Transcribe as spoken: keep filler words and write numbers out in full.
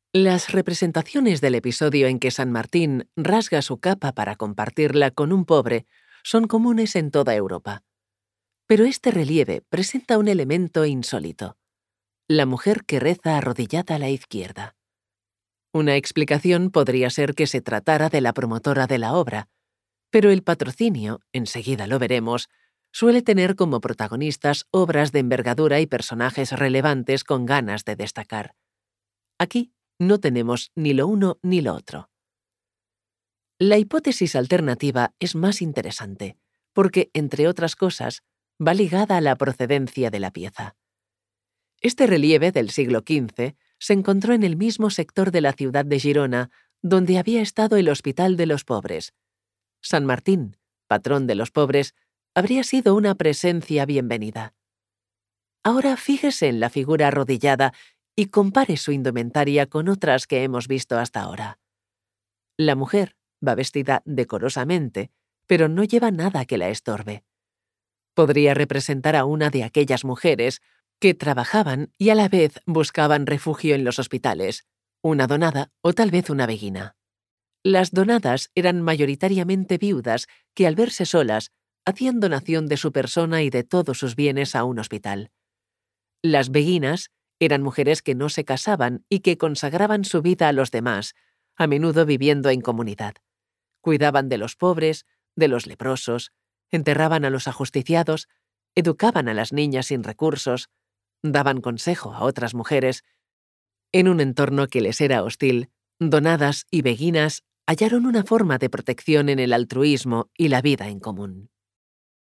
Las representaciones del episodio en que San Martín rasga su capa para compartirla con un pobre son comunes en toda Europa. Pero este relieve presenta un elemento insólito: la mujer que reza arrodillada a la izquierda. Una explicación podría ser que se tratara de la promotora de la obra, pero el patrocinio, enseguida lo veremos, suele tener como protagonistas obras de envergadura y personajes relevantes con ganas de destacar. Aquí no tenemos ni lo uno ni lo otro. La hipótesis alternativa es más interesante, porque, entre otras cosas, va ligada a la procedencia de la pieza. Este relieve del siglo quince se encontró en el mismo sector de la ciudad de Girona donde había estado el Hospital de los Pobres. San Martín, patrón de los pobres, habría sido una presencia bienvenida. Ahora fíjese en la figura arrodillada y compare su indumentaria con otras que hemos visto hasta ahora. La mujer va vestida decorosamente, pero no lleva nada que la estorbe. Podría representar a una de aquellas mujeres que trabajaban y a la vez buscaban refugio en los hospitales, una donada o tal vez una beguina. Las donadas eran mayoritariamente viudas que, al verse solas, hacían donación de su persona y de todos sus bienes a un hospital. Las beguinas eran mujeres que no se casaban y que consagraban su vida a los demás, a menudo viviendo en comunidad. Cuidaban de los pobres, de los leprosos, enterraban a los ajusticiados, educaban a las niñas sin recursos, daban consejo a otras mujeres. En un entorno que les era hostil, donadas y beguinas hallaron una forma de protección en el altruismo y la vida en común.